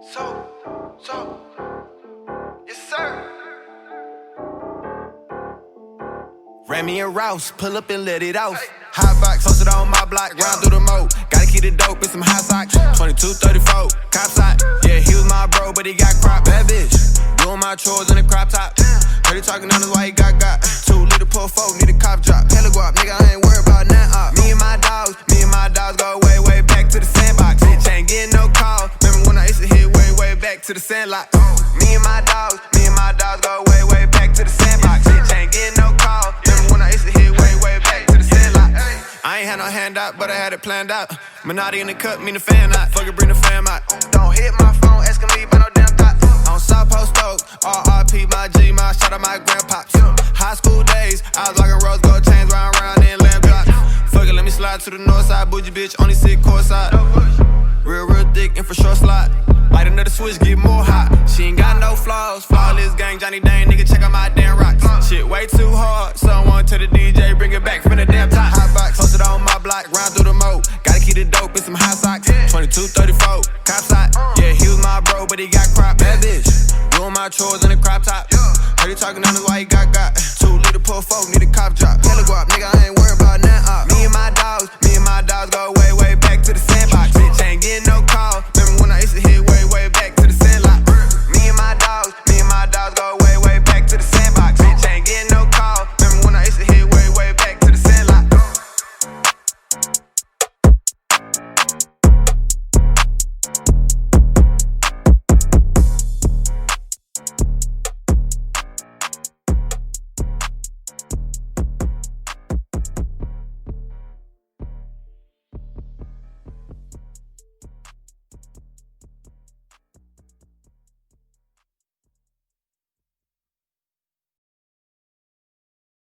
Yes, sir. Remy and Rouse, pull up and let it off. Hot box, posted on my block, round through the moat. Gotta keep it dope in some hot socks. 2234, cops out. Yeah, he was my bro, but he got crop. Bad bitch, doing my chores in a crop top. Heard he talking on his why he got. 2 liter pull folk, need a cop drop. Hella guap, nigga, I ain't worried about nothing. Me and my dogs go way, way back to the sandbox. Bitch ain't getting no call. Remember when I used to hit way, way back to the sandlot. Me and my dogs go way, way back to the sandbox. Bitch ain't getting no call. Remember when I used to hit way, way back to the sandlot. I ain't had no handout, but I had it planned out. Minotti in the cup, mean the fan out. Fuck it, bring the fam out. Don't hit my phone, asking me about no damn thoughts. On South Post Oak, RRP, my G, my shout out my grandpops. High school days, I was rockin' rose gold chains, round in lamb drops. Fuck it, let me slide to the north side, bougie bitch, only sit courtside. Real thick, and for sure slide. Light another switch, get more hot. She ain't got no flaws, flawless gang, Johnny Dane, nigga, check out my damn rocks. Shit way too hard, someone tell the DJ, bring it back from the damn top. Hot box, posted on my block, round through the moat. Gotta keep it dope in some hot socks. 2234, cops out. Yeah, he was my bro, but he got crop. Bad bitch, doing my chores in a crop top. Heard he talking on his why he got. 2 liter pull folk, need a cop drop.